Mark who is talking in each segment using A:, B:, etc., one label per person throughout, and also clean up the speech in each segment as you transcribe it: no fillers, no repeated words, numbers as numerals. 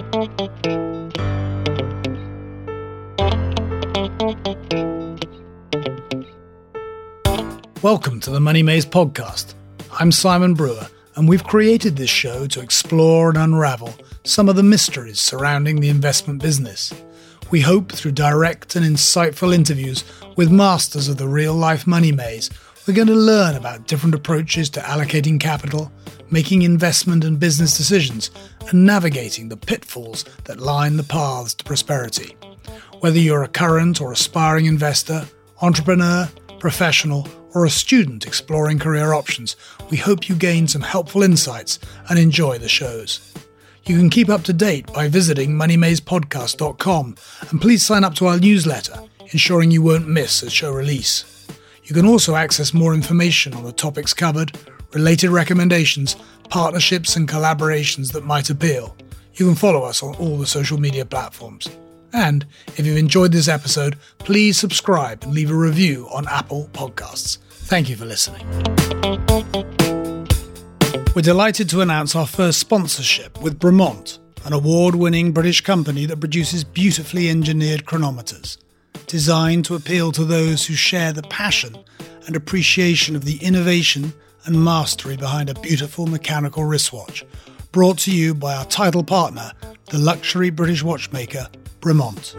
A: Welcome to the Money Maze podcast. I'm Simon Brewer, and we've created this show to explore and unravel some of the mysteries surrounding the investment business. We hope through direct and insightful interviews with masters of the real-life money maze, we're going to learn about different approaches to allocating capital, making investment and business decisions, and navigating the pitfalls that line the paths to prosperity. Whether you're a current or aspiring investor, entrepreneur, professional, or a student exploring career options, we hope you gain some helpful insights and enjoy the shows. You can keep up to date by visiting moneymazepodcast.com, and please sign up to our newsletter, ensuring you won't miss a show release. You can also access more information on the topics covered, related recommendations, partnerships and collaborations that might appeal. You can follow us on all the social media platforms. And if you've enjoyed this episode, please subscribe and leave a review on Apple Podcasts. Thank you for listening. We're delighted to announce our first sponsorship with Bremont, an award-winning British company that produces beautifully engineered chronometers, designed to appeal to those who share the passion and appreciation of the innovation and mastery behind a beautiful mechanical wristwatch, brought to you by our title partner, the luxury British watchmaker, Bremont.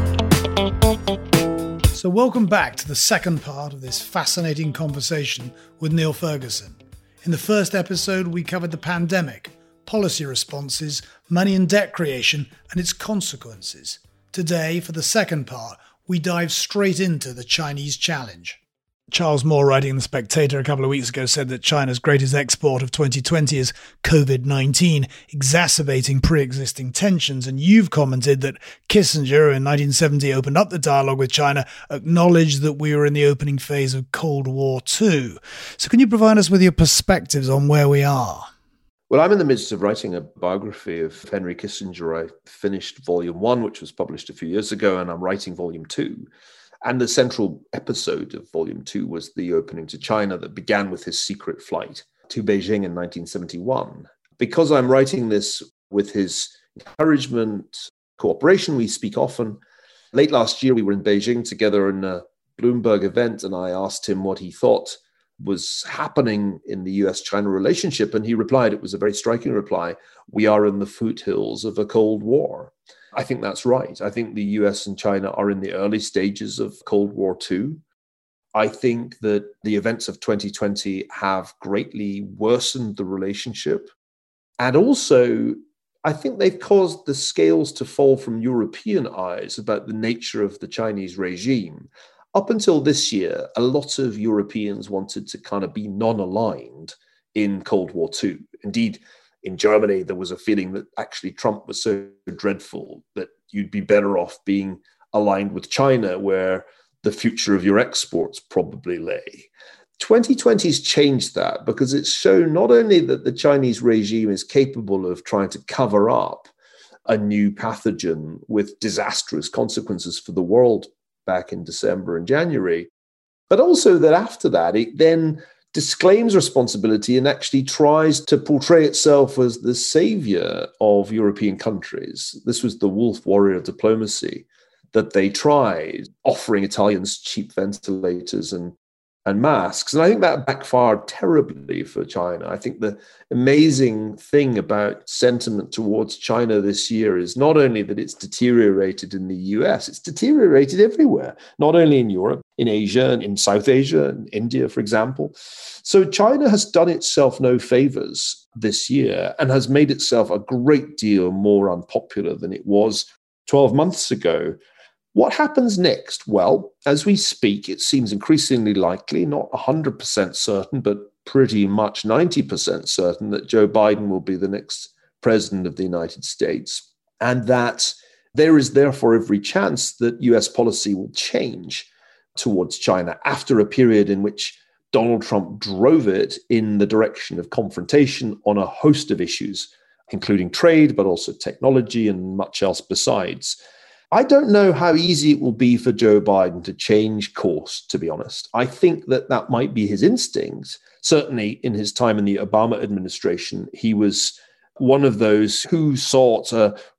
A: So welcome back to the second part of this fascinating conversation with Neil Ferguson. In the first episode, we covered the pandemic, policy responses, money and debt creation, and its consequences. Today, for the second part, we dive straight into the Chinese challenge. Charles Moore, writing in The Spectator a couple of weeks ago, said that China's greatest export of 2020 is COVID-19, exacerbating pre-existing tensions. And you've commented that Kissinger in 1970 opened up the dialogue with China, acknowledged that we were in the opening phase of Cold War II. So can you provide us with your perspectives on where we are?
B: Well, I'm in the midst of writing a biography of Henry Kissinger. I finished volume 1, which was published a few years ago, and I'm writing volume 2. And the central episode of Volume 2 was the opening to China that began with his secret flight to Beijing in 1971. Because I'm writing this with his encouragement, cooperation, we speak often. Late last year, we were in Beijing together in a Bloomberg event, and I asked him what he thought was happening in the US-China relationship. And he replied, it was a very striking reply, we are in the foothills of a Cold War. I think that's right. I think the US and China are in the early stages of Cold War II. I think that the events of 2020 have greatly worsened the relationship. And also, I think they've caused the scales to fall from European eyes about the nature of the Chinese regime. Up until this year, a lot of Europeans wanted to kind of be non-aligned in Cold War II. Indeed, in Germany, there was a feeling that actually Trump was so dreadful that you'd be better off being aligned with China, where the future of your exports probably lay. 2020's changed that because it's shown not only that the Chinese regime is capable of trying to cover up a new pathogen with disastrous consequences for the world back in December and January, but also that after that, it then disclaims responsibility and actually tries to portray itself as the savior of European countries. This was the wolf warrior diplomacy that they tried, offering Italians cheap ventilators and masks. And I think that backfired terribly for China. I think the amazing thing about sentiment towards China this year is not only that it's deteriorated in the US, it's deteriorated everywhere, not only in Europe, in Asia, and in South Asia, and India, for example. So China has done itself no favors this year and has made itself a great deal more unpopular than it was 12 months ago. What happens next? Well, as we speak, it seems increasingly likely, not 100% certain, but pretty much 90% certain that Joe Biden will be the next president of the United States, and that there is therefore every chance that US policy will change towards China after a period in which Donald Trump drove it in the direction of confrontation on a host of issues, including trade, but also technology and much else besides. I don't know how easy it will be for Joe Biden to change course, to be honest. I think that might be his instinct. Certainly in his time in the Obama administration, he was one of those who sought a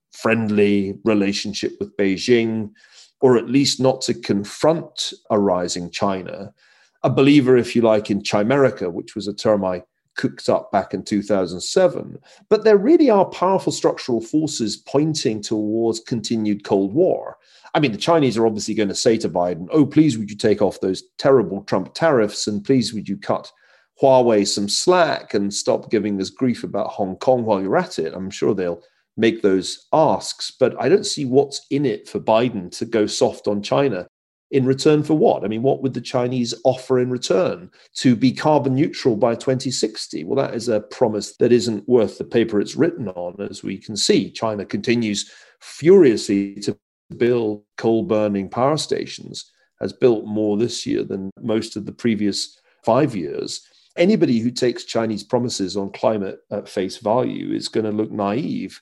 B: friendly relationship with Beijing, or at least not to confront a rising China. A believer, if you like, in chimerica, which was a term I cooked up back in 2007. But there really are powerful structural forces pointing towards continued Cold War. I mean, the Chinese are obviously going to say to Biden, oh, please would you take off those terrible Trump tariffs, and please would you cut Huawei some slack and stop giving us grief about Hong Kong while you're at it. I'm sure they'll make those asks, but I don't see what's in it for Biden to go soft on China. In return for what? I mean, what would the Chinese offer in return? To be carbon neutral by 2060? Well, that is a promise that isn't worth the paper it's written on. As we can see, China continues furiously to build coal-burning power stations, has built more this year than most of the previous 5 years. Anybody who takes Chinese promises on climate at face value is going to look naive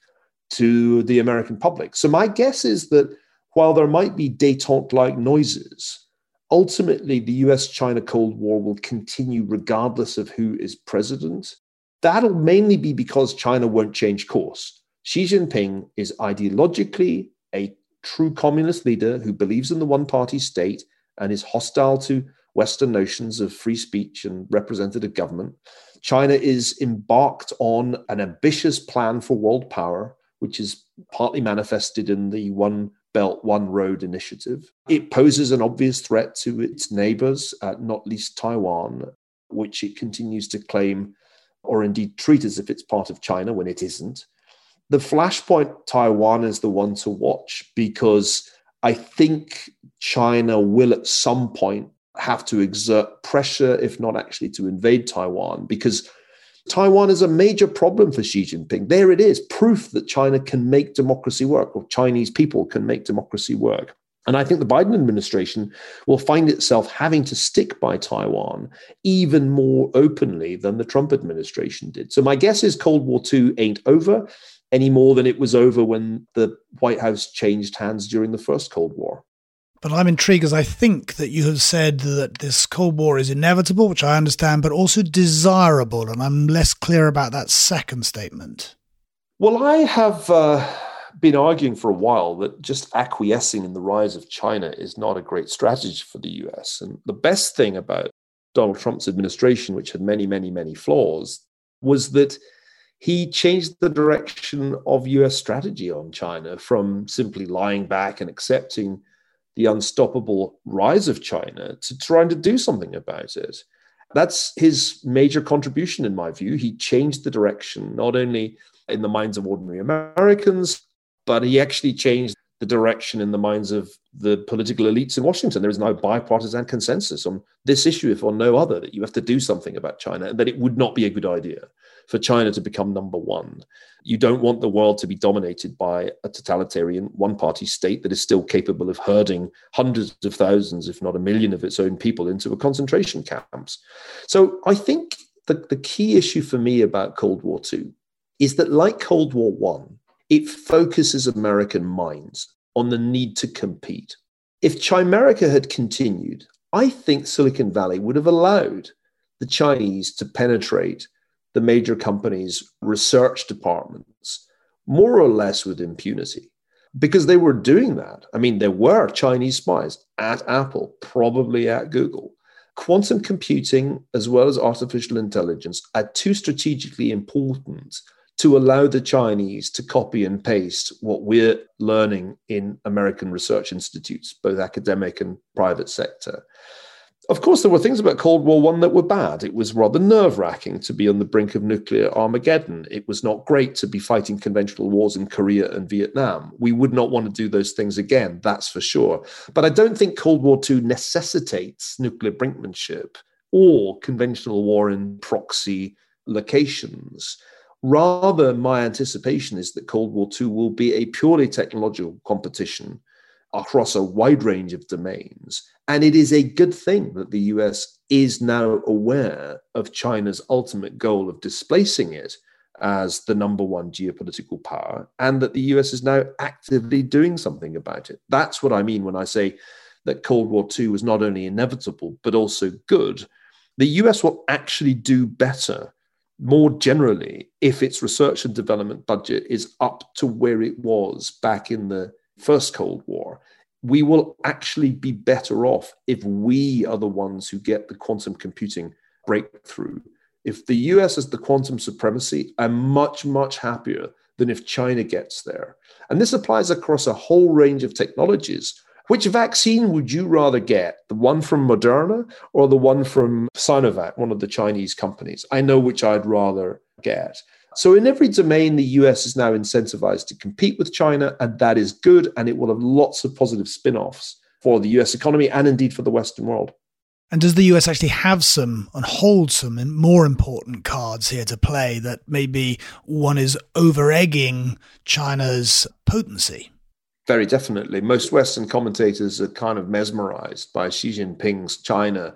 B: to the American public. So my guess is that while there might be détente-like noises, ultimately the US-China Cold War will continue regardless of who is president. That'll mainly be because China won't change course. Xi Jinping is ideologically a true communist leader who believes in the one-party state and is hostile to Western notions of free speech and representative government. China is embarked on an ambitious plan for world power, which is partly manifested in the One Belt, One Road initiative. It poses an obvious threat to its neighbors, not least Taiwan, which it continues to claim or indeed treat as if it's part of China when it isn't. The flashpoint Taiwan is the one to watch because I think China will at some point have to exert pressure, if not actually to invade Taiwan, because Taiwan is a major problem for Xi Jinping. There it is, proof that China can make democracy work, or Chinese people can make democracy work. And I think the Biden administration will find itself having to stick by Taiwan even more openly than the Trump administration did. So my guess is Cold War II ain't over any more than it was over when the White House changed hands during the first Cold War.
A: But I'm intrigued as I think that you have said that this Cold War is inevitable, which I understand, but also desirable. And I'm less clear about that second statement.
B: Well, I have been arguing for a while that just acquiescing in the rise of China is not a great strategy for the US. And the best thing about Donald Trump's administration, which had many, many, many flaws, was that he changed the direction of US strategy on China from simply lying back and accepting the unstoppable rise of China to trying to do something about it. That's his major contribution, in my view. He changed the direction, not only in the minds of ordinary Americans, but he actually changed the direction in the minds of the political elites in Washington. There is now bipartisan consensus on this issue, if on no other, that you have to do something about China, and that it would not be a good idea for China to become number one. You don't want the world to be dominated by a totalitarian one-party state that is still capable of herding hundreds of thousands, if not 1 million of its own people into a concentration camps. So I think that the key issue for me about Cold War II is that, like Cold War I, it focuses American minds on the need to compete. If Chimerica had continued, I think Silicon Valley would have allowed the Chinese to penetrate the major companies' research departments, more or less with impunity, because they were doing that. I mean, there were Chinese spies at Apple, probably at Google. Quantum computing, as well as artificial intelligence, are too strategically important to allow the Chinese to copy and paste what we're learning in American research institutes, both academic and private sector. Of course, there were things about Cold War I that were bad. It was rather nerve-wracking to be on the brink of nuclear Armageddon. It was not great to be fighting conventional wars in Korea and Vietnam. We would not want to do those things again, that's for sure. But I don't think Cold War II necessitates nuclear brinkmanship or conventional war in proxy locations. Rather, my anticipation is that Cold War II will be a purely technological competition across a wide range of domains. And it is a good thing that the US is now aware of China's ultimate goal of displacing it as the number one geopolitical power, and that the US is now actively doing something about it. That's what I mean when I say that Cold War II was not only inevitable, but also good. The US will actually do better more generally, if its research and development budget is up to where it was back in the first Cold War, we will actually be better off if we are the ones who get the quantum computing breakthrough. If the US has the quantum supremacy, I'm much, much happier than if China gets there. And this applies across a whole range of technologies. Which vaccine would you rather get? The one from Moderna or the one from Sinovac, one of the Chinese companies? I know which I'd rather get. So in every domain, the US is now incentivized to compete with China, and that is good, and it will have lots of positive spin-offs for the US economy and indeed for the Western world.
A: And does the US actually have some and hold some more important cards here to play that maybe one is over-egging China's potency?
B: Very definitely. Most Western commentators are kind of mesmerized by Xi Jinping's China.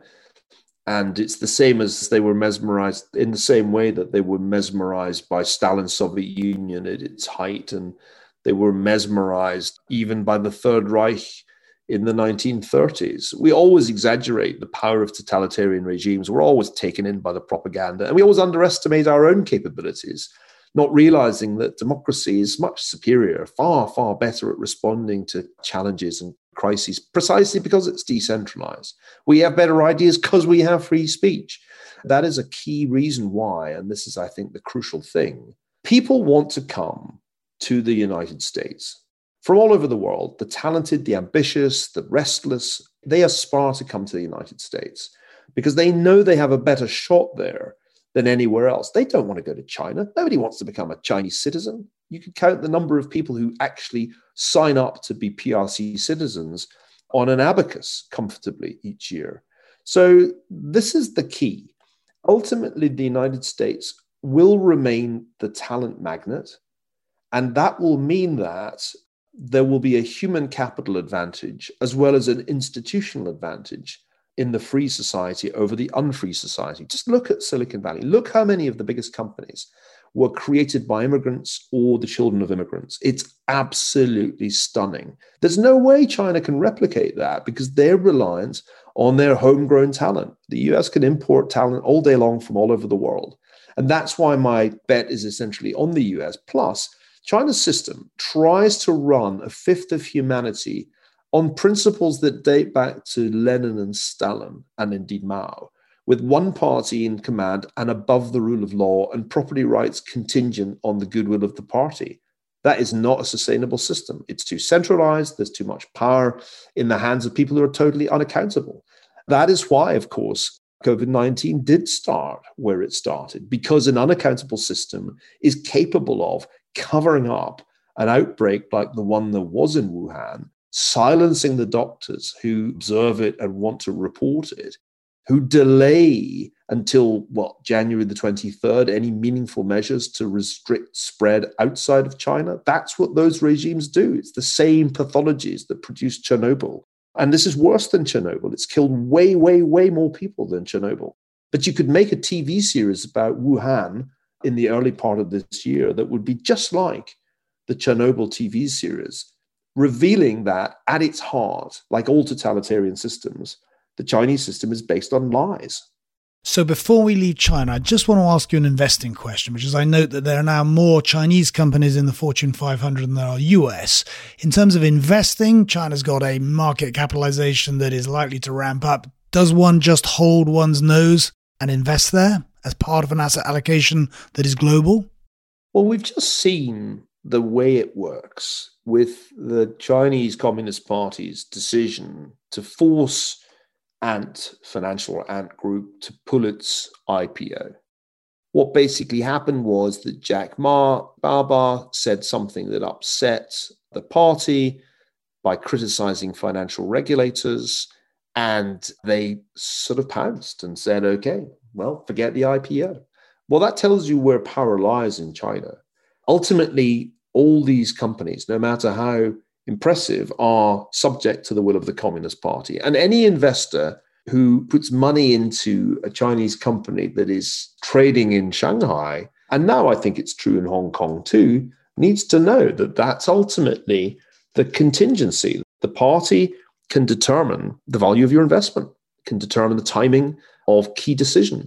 B: And it's the same as they were mesmerized in the same way that they were mesmerized by Stalin's Soviet Union at its height. And they were mesmerized even by the Third Reich in the 1930s. We always exaggerate the power of totalitarian regimes. We're always taken in by the propaganda. And we always underestimate our own capabilities, not realizing that democracy is much superior, far, far better at responding to challenges and crises, precisely because it's decentralized. We have better ideas because we have free speech. That is a key reason why, and this is, I think, the crucial thing. People want to come to the United States from all over the world. The talented, the ambitious, the restless, they aspire to come to the United States because they know they have a better shot there than anywhere else. They don't want to go to China. Nobody wants to become a Chinese citizen. You can count the number of people who actually sign up to be PRC citizens on an abacus comfortably each year. So this is the key. Ultimately, the United States will remain the talent magnet, and that will mean that there will be a human capital advantage as well as an institutional advantage in the free society over the unfree society. Just look at Silicon Valley. Look how many of the biggest companies were created by immigrants or the children of immigrants. It's absolutely stunning. There's no way China can replicate that because they're reliant on their homegrown talent. The US can import talent all day long from all over the world. And that's why my bet is essentially on the US. Plus, China's system tries to run a fifth of humanity on principles that date back to Lenin and Stalin, and indeed Mao, with one party in command and above the rule of law and property rights contingent on the goodwill of the party. That is not a sustainable system. It's too centralized. There's too much power in the hands of people who are totally unaccountable. That is why, of course, COVID-19 did start where it started, because an unaccountable system is capable of covering up an outbreak like the one there was in Wuhan, silencing the doctors who observe it and want to report it, who delay until, January the 23rd, any meaningful measures to restrict spread outside of China. That's what those regimes do. It's the same pathologies that produced Chernobyl. And this is worse than Chernobyl. It's killed way, way, way more people than Chernobyl. But you could make a TV series about Wuhan in the early part of this year that would be just like the Chernobyl TV series, revealing that at its heart, like all totalitarian systems, the Chinese system is based on lies.
A: So before we leave China, I just want to ask you an investing question, which is I note that there are now more Chinese companies in the Fortune 500 than there are US. In terms of investing, China's got a market capitalization that is likely to ramp up. Does one just hold one's nose and invest there as part of an asset allocation that is global?
B: Well, we've just seen the way it works with the Chinese Communist Party's decision to force Ant Group to pull its IPO. What basically happened was that Jack Ma Baba said something that upset the party by criticizing financial regulators, and they sort of pounced and said, okay, well, forget the IPO. Well, that tells you where power lies in China. Ultimately, all these companies, no matter how impressive, are subject to the will of the Communist Party. And any investor who puts money into a Chinese company that is trading in Shanghai, and now I think it's true in Hong Kong too, needs to know that that's ultimately the contingency. The party can determine the value of your investment, can determine the timing of key decisions.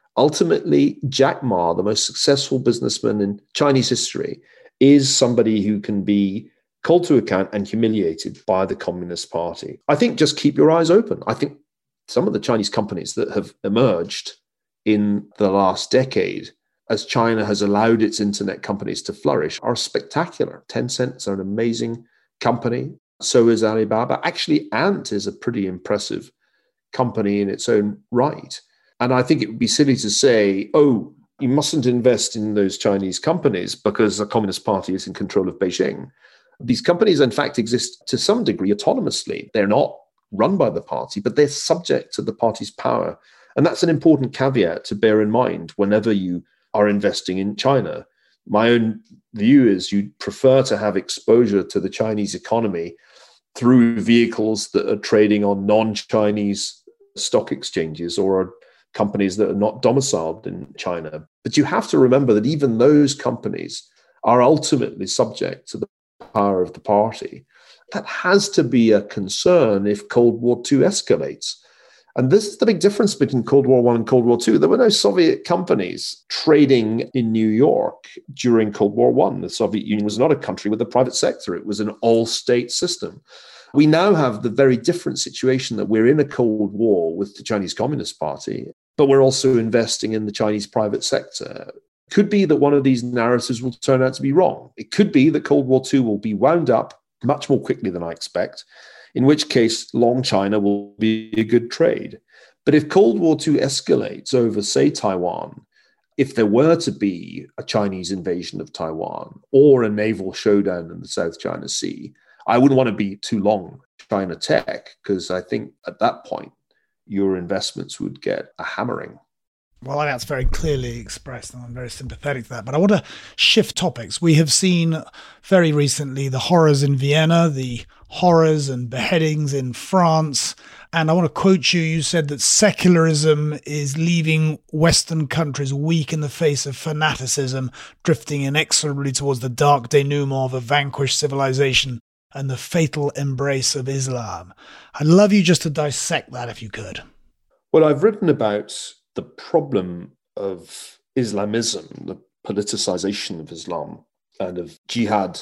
B: Ultimately, Jack Ma, the most successful businessman in Chinese history, is somebody who can be called to account and humiliated by the Communist Party. I think just keep your eyes open. I think some of the Chinese companies that have emerged in the last decade, as China has allowed its internet companies to flourish, are spectacular. Tencent is an amazing company. So is Alibaba. Actually, Ant is a pretty impressive company in its own right. And I think it would be silly to say, oh, you mustn't invest in those Chinese companies because the Communist Party is in control of Beijing. These companies, in fact, exist to some degree autonomously. They're not run by the party, but they're subject to the party's power. And that's an important caveat to bear in mind whenever you are investing in China. My own view is you'd prefer to have exposure to the Chinese economy through vehicles that are trading on non-Chinese stock exchanges or are companies that are not domiciled in China. But you have to remember that even those companies are ultimately subject to the power of the party. That has to be a concern if Cold War II escalates. And this is the big difference between Cold War I and Cold War II. There were no Soviet companies trading in New York during Cold War I. The Soviet Union was not a country with a private sector. It was an all-state system. We now have the very different situation that we're in a Cold War with the Chinese Communist Party, but we're also investing in the Chinese private sector. It could be that one of these narratives will turn out to be wrong. It could be that Cold War II will be wound up much more quickly than I expect, in which case long China will be a good trade. But if Cold War II escalates over, say, Taiwan, if there were to be a Chinese invasion of Taiwan or a naval showdown in the South China Sea, I wouldn't want to be too long China tech, because I think at that point, your investments would get a hammering.
A: Well, that's very clearly expressed, and I'm very sympathetic to that. But I want to shift topics. We have seen very recently the horrors in Vienna, the horrors and beheadings in France. And I want to quote you. You said that secularism is leaving Western countries weak in the face of fanaticism, drifting inexorably towards the dark denouement of a vanquished civilization and the fatal embrace of Islam. I'd love you just to dissect that if you could.
B: Well, I've written about the problem of Islamism, the politicization of Islam and of jihad,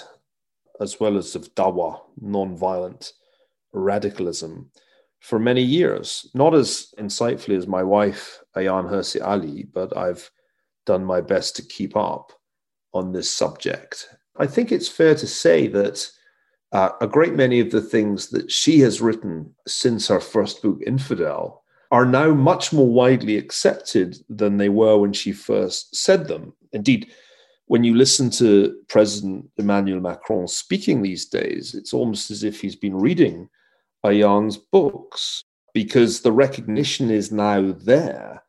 B: as well as of dawah, non-violent radicalism, for many years. Not as insightfully as my wife, Ayaan Hirsi Ali, but I've done my best to keep up on this subject. I think it's fair to say that a great many of the things that she has written since her first book, Infidel, are now much more widely accepted than they were when she first said them. Indeed, when you listen to President Emmanuel Macron speaking these days, it's almost as if he's been reading Ayaan's books, because the recognition is now there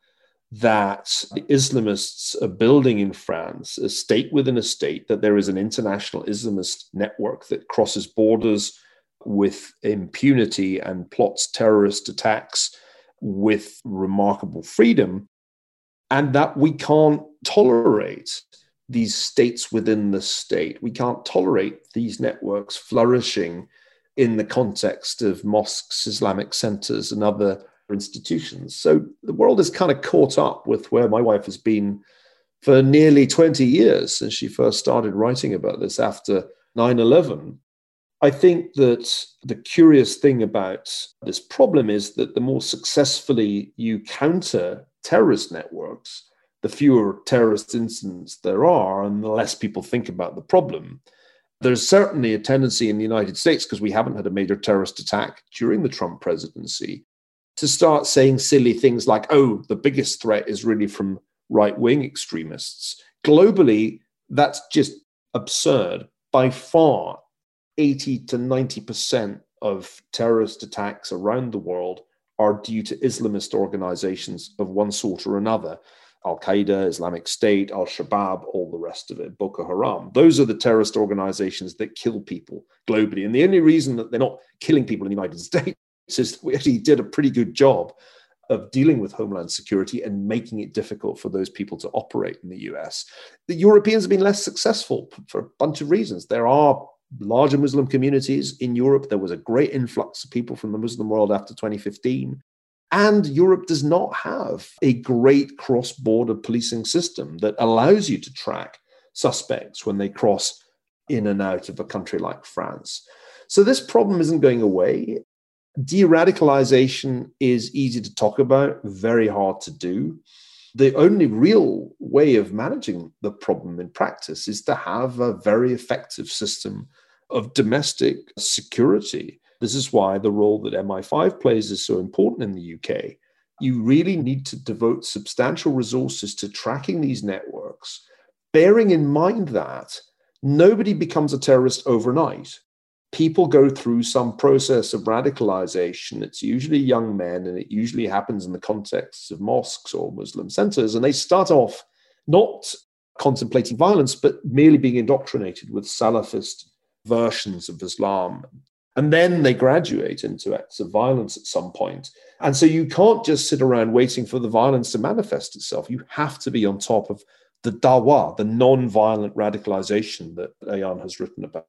B: that the Islamists are building in France a state within a state, that there is an international Islamist network that crosses borders with impunity and plots terrorist attacks with remarkable freedom, and that we can't tolerate these states within the state. We can't tolerate these networks flourishing in the context of mosques, Islamic centers, and other institutions. So the world is kind of caught up with where my wife has been for nearly 20 years since she first started writing about this after 9/11. I think that the curious thing about this problem is that the more successfully you counter terrorist networks, the fewer terrorist incidents there are and the less people think about the problem. There's certainly a tendency in the United States, because we haven't had a major terrorist attack during the Trump presidency, to start saying silly things like, oh, the biggest threat is really from right-wing extremists. Globally, that's just absurd. By far, 80 to 90% of terrorist attacks around the world are due to Islamist organizations of one sort or another. Al-Qaeda, Islamic State, Al-Shabaab, all the rest of it, Boko Haram. Those are the terrorist organizations that kill people globally. And the only reason that they're not killing people in the United States is that we actually did a pretty good job of dealing with homeland security and making it difficult for those people to operate in the US. The Europeans have been less successful for a bunch of reasons. There are larger Muslim communities in Europe. There was a great influx of people from the Muslim world after 2015. And Europe does not have a great cross-border policing system that allows you to track suspects when they cross in and out of a country like France. So this problem isn't going away. De-radicalization is easy to talk about, very hard to do. The only real way of managing the problem in practice is to have a very effective system of domestic security. This is why the role that MI5 plays is so important in the UK. You really need to devote substantial resources to tracking these networks, bearing in mind that nobody becomes a terrorist overnight. People go through some process of radicalization. It's usually young men, and it usually happens in the context of mosques or Muslim centers. And they start off not contemplating violence, but merely being indoctrinated with Salafist versions of Islam. And then they graduate into acts of violence at some point. And so you can't just sit around waiting for the violence to manifest itself. You have to be on top of the dawah, the non-violent radicalization that Ayaan has written about.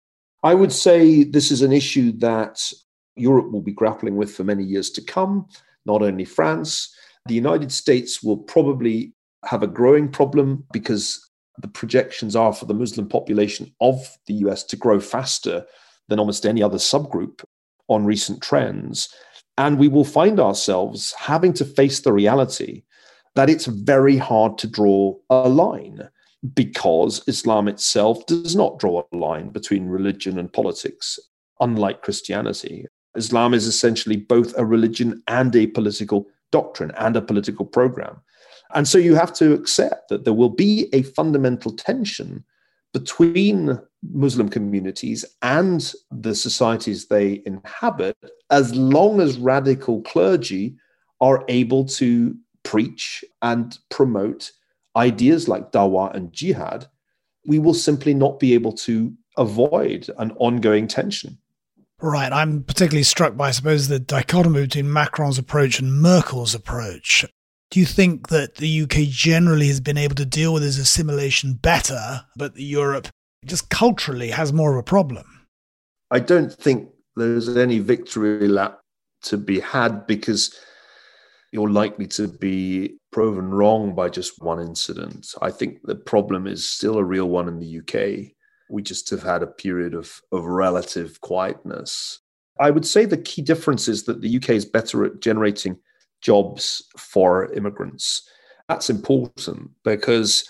B: I would say this is an issue that Europe will be grappling with for many years to come, not only France. The United States will probably have a growing problem because the projections are for the Muslim population of the US to grow faster than almost any other subgroup on recent trends. And we will find ourselves having to face the reality that it's very hard to draw a line because Islam itself does not draw a line between religion and politics, unlike Christianity. Islam is essentially both a religion and a political doctrine and a political program. And so you have to accept that there will be a fundamental tension between Muslim communities and the societies they inhabit, as long as radical clergy are able to preach and promote ideas like dawah and jihad. We will simply not be able to avoid an ongoing tension.
A: Right. I'm particularly struck by, I suppose, the dichotomy between Macron's approach and Merkel's approach. Do you think that the UK generally has been able to deal with this assimilation better, but Europe just culturally has more of a problem?
B: I don't think there's any victory lap to be had because you're likely to be proven wrong by just one incident. I think the problem is still a real one in the UK. We just have had a period of relative quietness. I would say the key difference is that the UK is better at generating jobs for immigrants. That's important because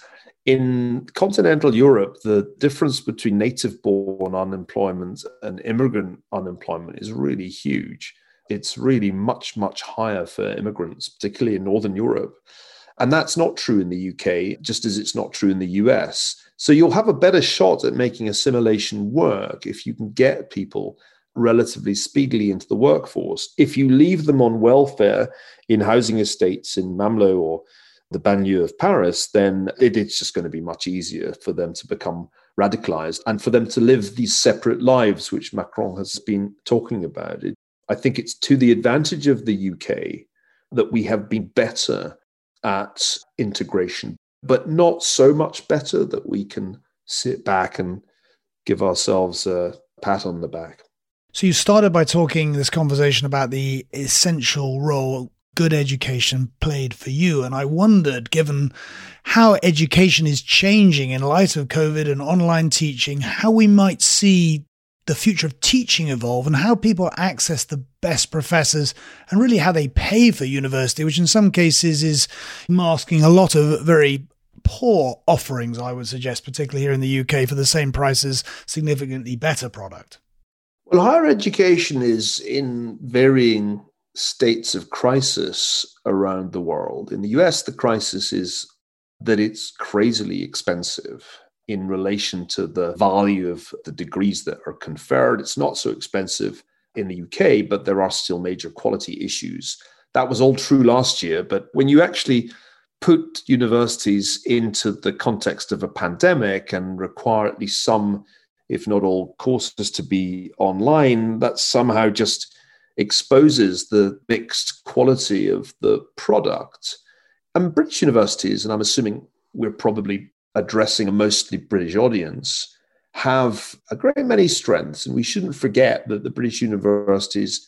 B: in continental Europe, the difference between native-born unemployment and immigrant unemployment is really huge. It's really much, much higher for immigrants, particularly in Northern Europe. And that's not true in the UK, just as it's not true in the US. So you'll have a better shot at making assimilation work if you can get people relatively speedily into the workforce. If you leave them on welfare in housing estates in Mamelot or the banlieue of Paris, then it's just going to be much easier for them to become radicalized and for them to live these separate lives, which Macron has been talking about. I think it's to the advantage of the UK that we have been better at integration, but not so much better that we can sit back and give ourselves a pat on the back.
A: So you started by talking this conversation about the essential role good education played for you. And I wondered, given how education is changing in light of COVID and online teaching, how we might see the future of teaching evolve and how people access the best professors and really how they pay for university, which in some cases is masking a lot of very poor offerings, I would suggest, particularly here in the UK, for the same price as significantly better product.
B: Well, higher education is in varying states of crisis around the world. In the US, the crisis is that it's crazily expensive in relation to the value of the degrees that are conferred. It's not so expensive in the UK, but there are still major quality issues. That was all true last year, but when you actually put universities into the context of a pandemic and require at least some, if not all, courses to be online, that somehow just exposes the mixed quality of the product. And British universities, and I'm assuming we're probably addressing a mostly British audience, have a great many strengths. And we shouldn't forget that the British universities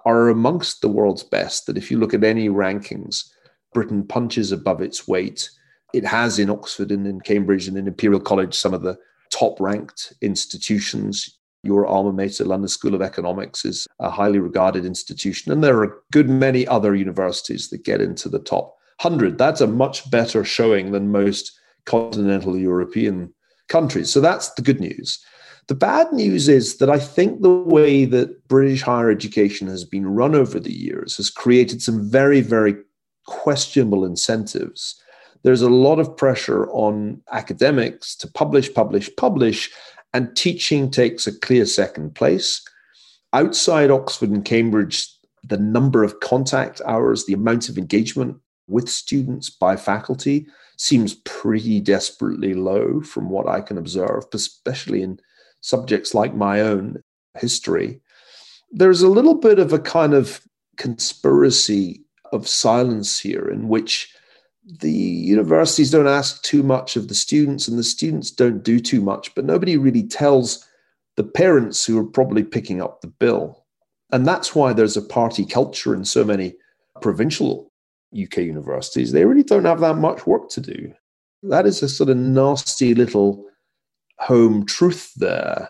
B: are amongst the world's best, that if you look at any rankings, Britain punches above its weight. It has in Oxford and in Cambridge and in Imperial College some of the top-ranked institutions. Your alma mater, London School of Economics, is a highly regarded institution. And there are a good many other universities that get into the top 100. That's a much better showing than most continental European countries. So that's the good news. The bad news is that I think the way that British higher education has been run over the years has created some very, very questionable incentives. There's a lot of pressure on academics to publish, and teaching takes a clear second place. Outside Oxford and Cambridge, the number of contact hours, the amount of engagement with students by faculty seems pretty desperately low from what I can observe, especially in subjects like my own, history. There's a little bit of a kind of conspiracy of silence here in which the universities don't ask too much of the students and the students don't do too much, but nobody really tells the parents who are probably picking up the bill. And that's why there's a party culture in so many provincial UK universities. They really don't have that much work to do. That is a sort of nasty little home truth there,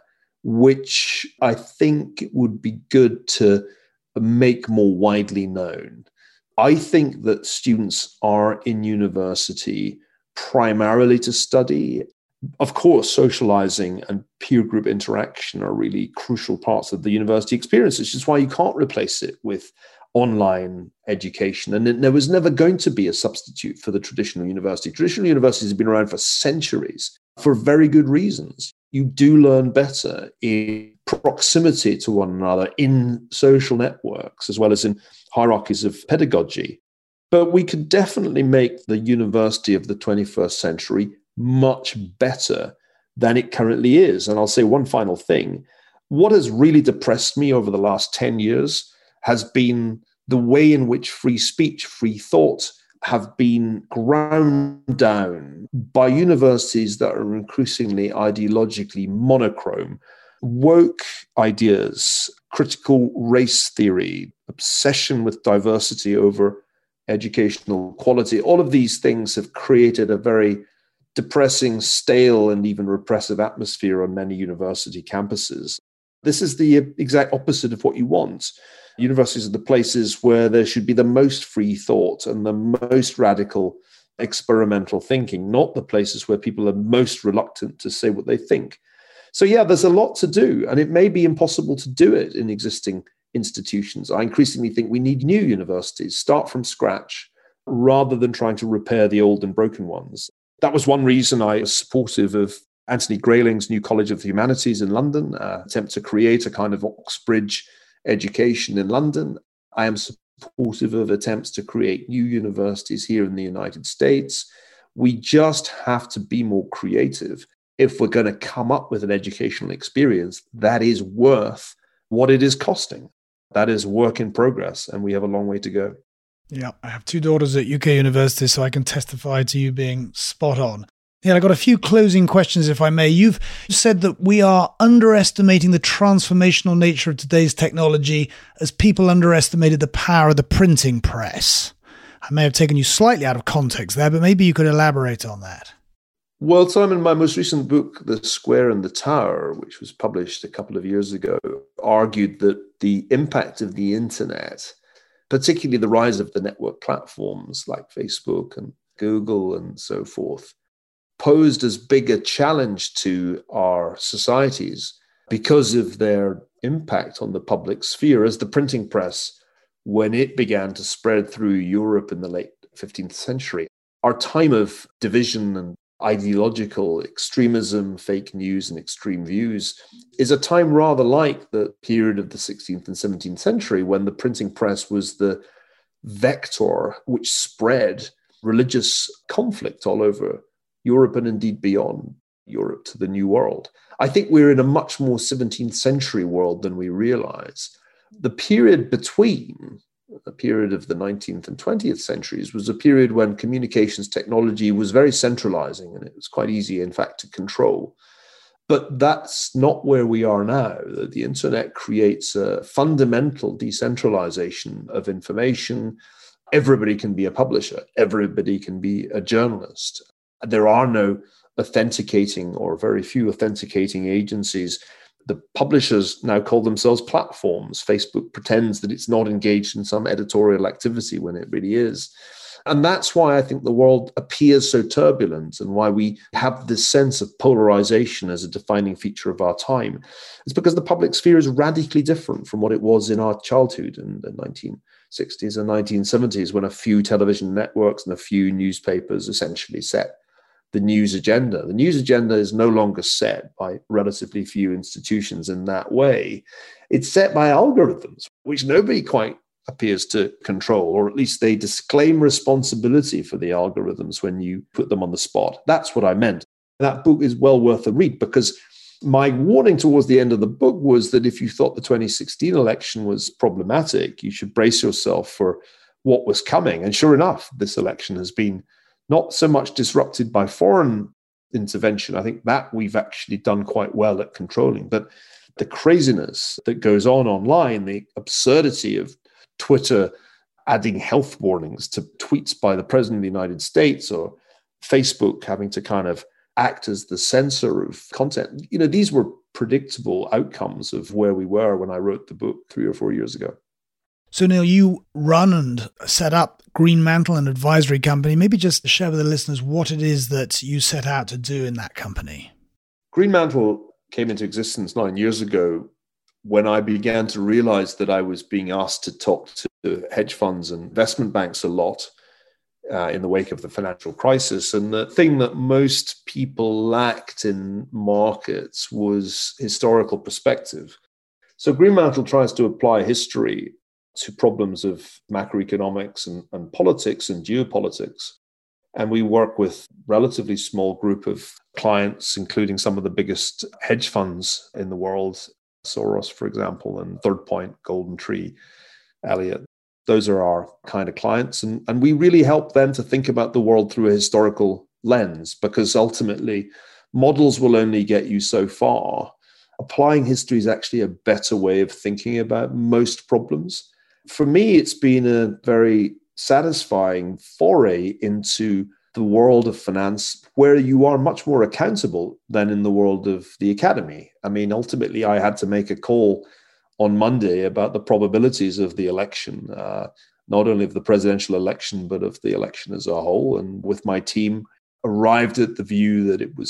B: which I think would be good to make more widely known. I think that students are in university primarily to study. Of course, socializing and peer group interaction are really crucial parts of the university experience, which is why you can't replace it with online education. And there was never going to be a substitute for the traditional university. Traditional universities have been around for centuries for very good reasons. You do learn better in proximity to one another, in social networks, as well as in hierarchies of pedagogy. But we could definitely make the university of the 21st century much better than it currently is. And I'll say one final thing. What has really depressed me over the last 10 years has been the way in which free speech, free thought have been ground down by universities that are increasingly ideologically monochrome. Woke ideas, critical race theory, obsession with diversity over educational quality, all of these things have created a very depressing, stale, and even repressive atmosphere on many university campuses. This is the exact opposite of what you want. Universities are the places where there should be the most free thought and the most radical experimental thinking, not the places where people are most reluctant to say what they think. So yeah, there's a lot to do, and it may be impossible to do it in existing institutions. I increasingly think we need new universities, start from scratch, rather than trying to repair the old and broken ones. That was one reason I was supportive of Anthony Grayling's new College of the Humanities in London, attempt to create a kind of Oxbridge education in London. I am supportive of attempts to create new universities here in the United States. We just have to be more creative if we're going to come up with an educational experience that is worth what it is costing. That is work in progress, and we have a long way to go.
A: Yeah, I have two daughters at UK universities, so I can testify to you being spot on. Yeah, I've got a few closing questions, if I may. You've said that we are underestimating the transformational nature of today's technology as people underestimated the power of the printing press. I may have taken you slightly out of context there, but maybe you could elaborate on that.
B: Well, Simon, my most recent book, The Square and the Tower, which was published a couple of years ago, argued that the impact of the internet, particularly the rise of the network platforms like Facebook and Google and so forth, posed as big a challenge to our societies because of their impact on the public sphere as the printing press, when it began to spread through Europe in the late 15th century. Our time of division and ideological extremism, fake news, and extreme views is a time rather like the period of the 16th and 17th century when the printing press was the vector which spread religious conflict all over Europe and indeed beyond Europe to the New World. I think we're in a much more 17th century world than we realize. The period between the period of the 19th and 20th centuries was a period when communications technology was very centralizing, and it was quite easy, in fact, to control. But that's not where we are now. The internet creates a fundamental decentralization of information. Everybody can be a publisher. Everybody can be a journalist. There are no authenticating or very few authenticating agencies. The publishers now call themselves platforms. Facebook pretends that it's not engaged in some editorial activity when it really is. And that's why I think the world appears so turbulent and why we have this sense of polarization as a defining feature of our time. It's because the public sphere is radically different from what it was in our childhood in the 1960s and 1970s, when a few television networks and a few newspapers essentially set the news agenda. The news agenda is no longer set by relatively few institutions in that way. It's set by algorithms, which nobody quite appears to control, or at least they disclaim responsibility for the algorithms when you put them on the spot. That's what I meant. That book is well worth a read, because my warning towards the end of the book was that if you thought the 2016 election was problematic, you should brace yourself for what was coming. And sure enough, this election has been not so much disrupted by foreign intervention. I think that we've actually done quite well at controlling. But the craziness that goes on online, the absurdity of Twitter adding health warnings to tweets by the President of the United States, or Facebook having to kind of act as the censor of content. These were predictable outcomes of where we were when I wrote the book 3 or 4 years ago.
A: So, Neil, you run and set up Greenmantle, an advisory company. Maybe just share with the listeners what it is that you set out to do in that company.
B: Greenmantle came into existence 9 years ago when I began to realize that I was being asked to talk to hedge funds and investment banks a lot in the wake of the financial crisis. And the thing that most people lacked in markets was historical perspective. So Greenmantle tries to apply history to problems of macroeconomics and politics and geopolitics. And we work with a relatively small group of clients, including some of the biggest hedge funds in the world, Soros, for example, and Third Point, Golden Tree, Elliott. Those are our kind of clients. And we really help them to think about the world through a historical lens, because ultimately models will only get you so far. Applying history is actually a better way of thinking about most problems. For me, it's been a very satisfying foray into the world of finance, where you are much more accountable than in the world of the academy. I mean, ultimately, I had to make a call on Monday about the probabilities of the election, not only of the presidential election, but of the election as a whole. And with my team, arrived at the view that it was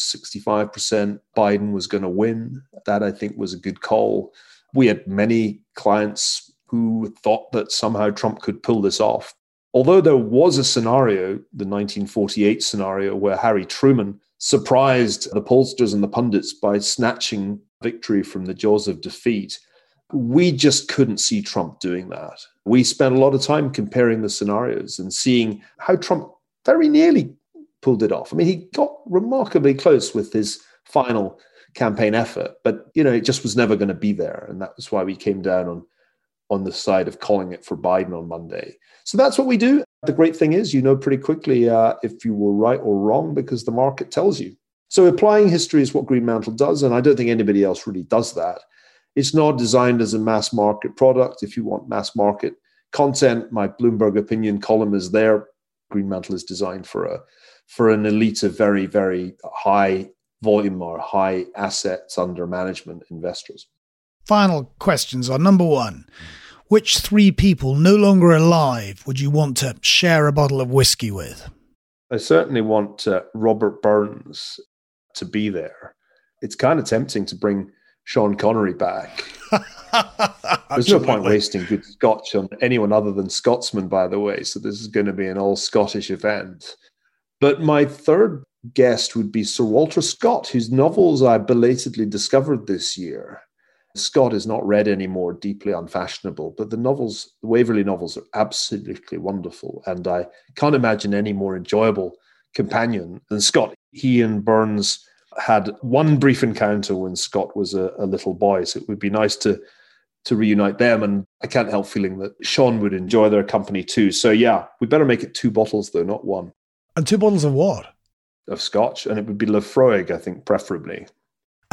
B: 65% Biden was going to win. That, I think, was a good call. We had many clients who thought that somehow Trump could pull this off. Although there was a scenario, the 1948 scenario, where Harry Truman surprised the pollsters and the pundits by snatching victory from the jaws of defeat, we just couldn't see Trump doing that. We spent a lot of time comparing the scenarios and seeing how Trump very nearly pulled it off. I mean, he got remarkably close with his final campaign effort, but, it just was never going to be there. And that was why we came down on the side of calling it for Biden on Monday. So that's what we do. The great thing is, pretty quickly if you were right or wrong, because the market tells you. So applying history is what Greenmantle does, and I don't think anybody else really does that. It's not designed as a mass market product. If you want mass market content, my Bloomberg Opinion column is there. Greenmantle is designed for an elite of very, very high volume or high assets under management investors.
A: Final questions are: number one, which 3 people no longer alive would you want to share a bottle of whiskey with?
B: I certainly want Robert Burns to be there. It's kind of tempting to bring Sean Connery back. There's no point wasting good Scotch on anyone other than Scotsmen, by the way. So this is going to be an all-Scottish event. But my third guest would be Sir Walter Scott, whose novels I belatedly discovered this year. Scott is not read anymore, deeply unfashionable, but the Waverley novels are absolutely wonderful. And I can't imagine any more enjoyable companion than Scott. He and Burns had one brief encounter when Scott was a little boy, so it would be nice to reunite them. And I can't help feeling that Sean would enjoy their company too. So yeah, we better make it 2 bottles though, not 1.
A: And 2 bottles of what?
B: Of Scotch, and it would be Lefroig, I think, preferably.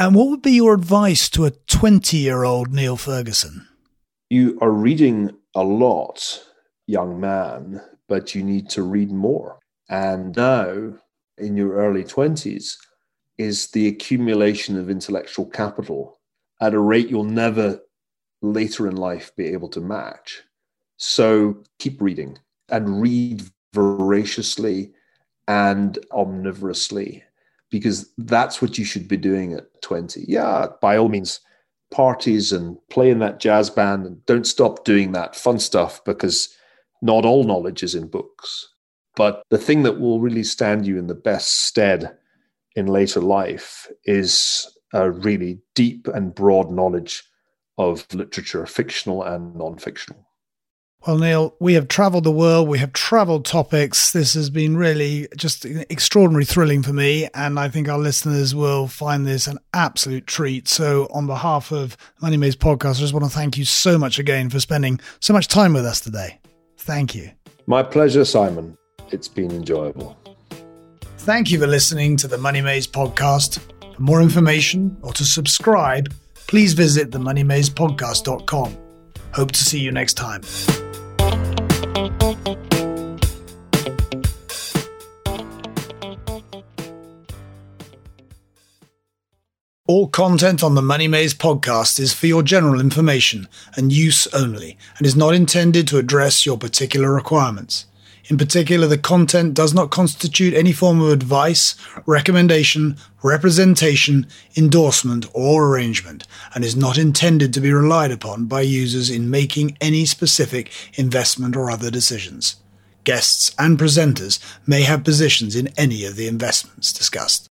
A: And what would be your advice to a 20-year-old Neil Ferguson?
B: You are reading a lot, young man, but you need to read more. And now, in your early 20s, is the accumulation of intellectual capital at a rate you'll never later in life be able to match. So keep reading and read voraciously and omnivorously, because that's what you should be doing at 20. Yeah, by all means, parties and play in that jazz band, and don't stop doing that fun stuff, because not all knowledge is in books. But the thing that will really stand you in the best stead in later life is a really deep and broad knowledge of literature, fictional and non-fictional.
A: Well, Neil, we have travelled the world, we have travelled topics. This has been really just extraordinarily thrilling for me, and I think our listeners will find this an absolute treat. So on behalf of Money Maze Podcast, I just want to thank you so much again for spending so much time with us today. Thank you.
B: My pleasure, Simon. It's been enjoyable.
A: Thank you for listening to the Money Maze Podcast. For more information or to subscribe, please visit themoneymazepodcast.com. Hope to see you next time. All content on the Money Maze podcast is for your general information and use only, and is not intended to address your particular requirements. In particular, the content does not constitute any form of advice, recommendation, representation, endorsement, or arrangement, and is not intended to be relied upon by users in making any specific investment or other decisions. Guests and presenters may have positions in any of the investments discussed.